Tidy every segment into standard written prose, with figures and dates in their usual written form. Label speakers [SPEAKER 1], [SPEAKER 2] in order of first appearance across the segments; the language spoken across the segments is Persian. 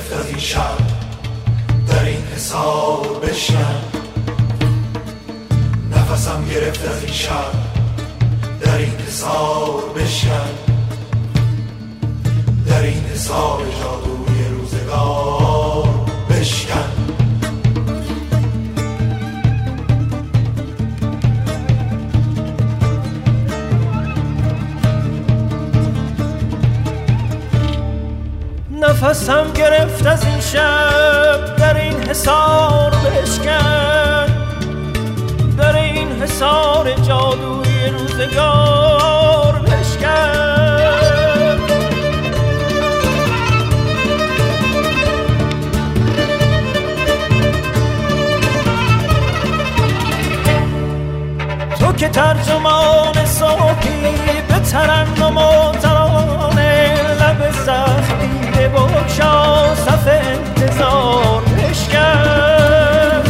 [SPEAKER 1] گرفت از این شب در این حصار بشکن، نفسم گرفت از این شب در این حصار بشکن، در این حصار جادوی روزگار بشکن.
[SPEAKER 2] نفسم گرفت از این شب در این حصار بشکن، در این حصار جادوی روزگار بشکن. تو که ترجمان صوفی به ترنم و ترانه، لب زخمی بگشا صف انتظار بشکن.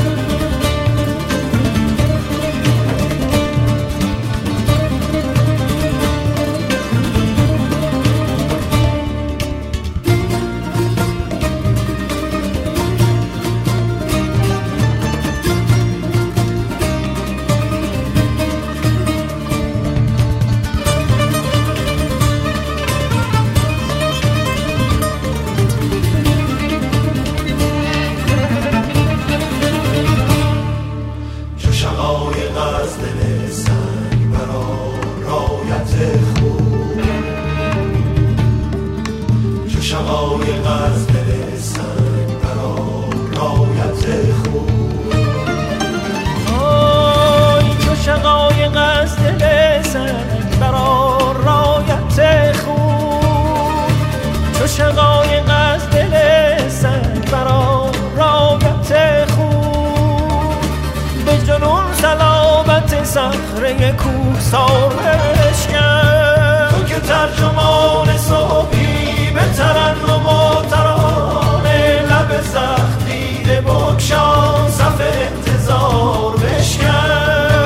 [SPEAKER 2] شقایق از دل سنگ برا رایت خون، به جنون صلابت صخره کوهسار بشکن. تو که ترجمان صبحی به ترنم و ترانه، لب زخم دیده بگشا صف انتظار بشکن.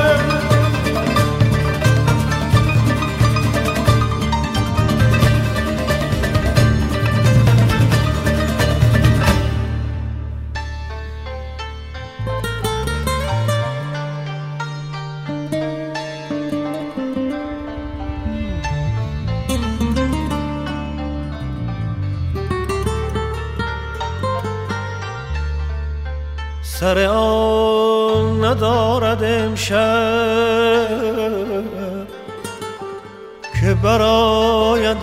[SPEAKER 2] سر آن ندارد امشب که براید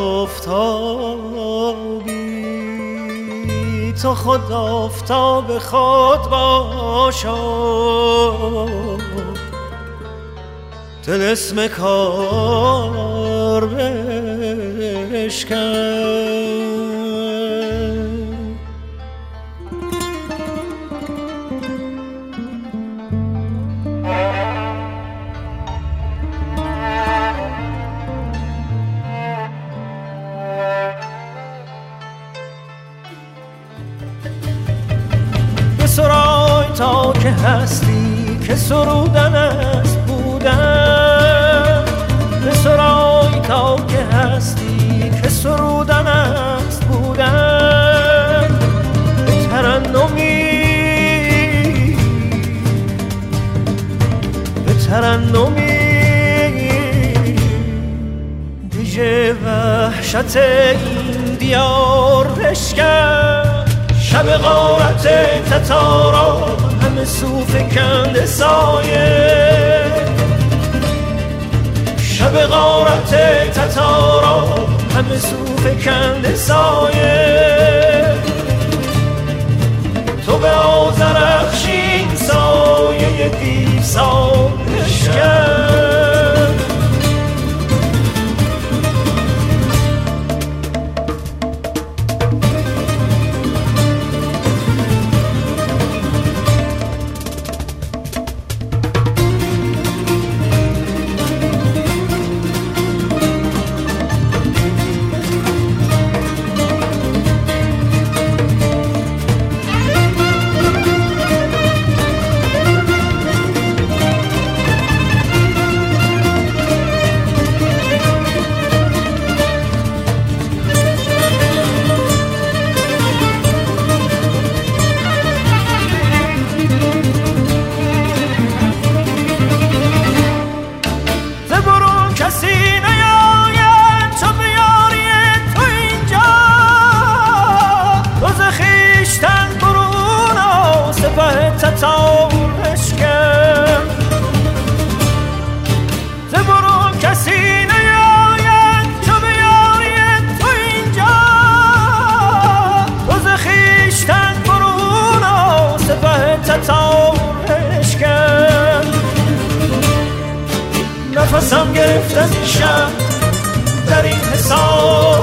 [SPEAKER 2] آفتابی، تو خود آفتاب خود باشا، طلسم کار بشکن. سرای تا که هستی که سرودن است بودن، به سرای تا که هستی که سرودن است بودن. به ترنمی دیجه وحشت این دیار بشکن. شب غارت تتارا همه صوف کند سایه، شب غارت تتارا همه صوف کند سایه. تو به آذرخشین سایه دیوسان بشکن. گرفت از این شهر در این حساب